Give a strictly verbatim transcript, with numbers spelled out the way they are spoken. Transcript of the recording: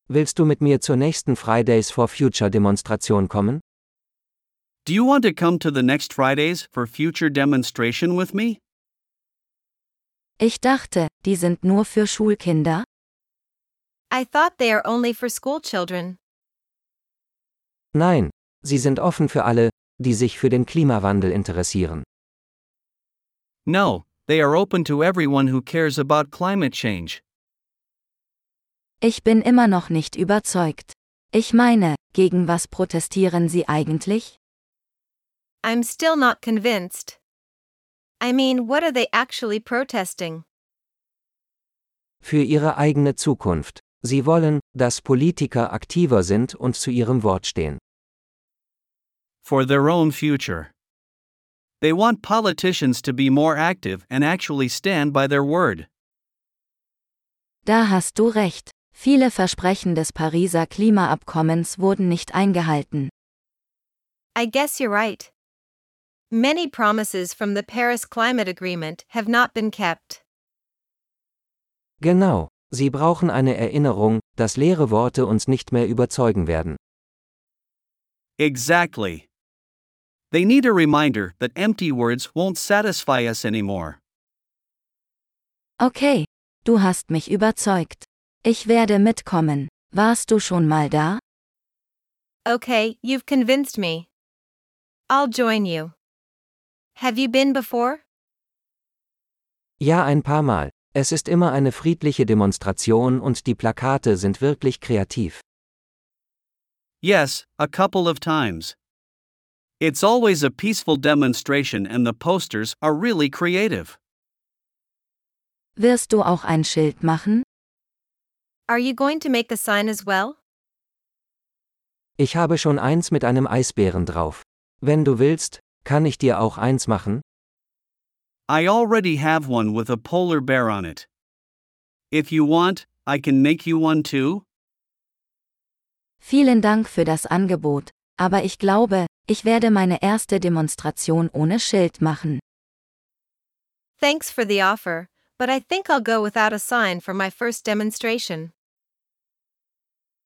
Willst du mit mir zur nächsten Fridays for Future Demonstration kommen? Do you want to come to the next Fridays for Future demonstration with me? Ich dachte, die sind nur für Schulkinder? I thought they are only for school children. Nein, sie sind offen für alle, die sich für den Klimawandel interessieren. No, they are open to everyone who cares about climate change. Ich bin immer noch nicht überzeugt. Ich meine, gegen was protestieren Sie eigentlich? I'm still not convinced. I mean, what are they actually protesting? Für ihre eigene Zukunft. Sie wollen, dass Politiker aktiver sind und zu ihrem Wort stehen. For their own future. They want politicians to be more active and actually stand by their word. Da hast du recht. Viele Versprechen des Pariser Klimaabkommens wurden nicht eingehalten. I guess you're right. Many promises from the Paris Climate Agreement have not been kept. Genau, sie brauchen eine Erinnerung, dass leere Worte uns nicht mehr überzeugen werden. Exactly. They need a reminder that empty words won't satisfy us anymore. Okay, du hast mich überzeugt. Ich werde mitkommen. Warst du schon mal da? Okay, you've convinced me. I'll join you. Have you been before? Ja, ein paar Mal. Es ist immer eine friedliche Demonstration und die Plakate sind wirklich kreativ. Yes, a couple of times. It's always a peaceful demonstration and the posters are really creative. Wirst du auch ein Schild machen? Are you going to make the sign as well? Ich habe schon eins mit einem Eisbären drauf. Wenn du willst, kann ich dir auch eins machen? I already have one with a polar bear on it. If you want, I can make you one too. Vielen Dank für das Angebot, aber ich glaube, ich werde meine erste Demonstration ohne Schild machen. Thanks for the offer, but I think I'll go without a sign for my first demonstration.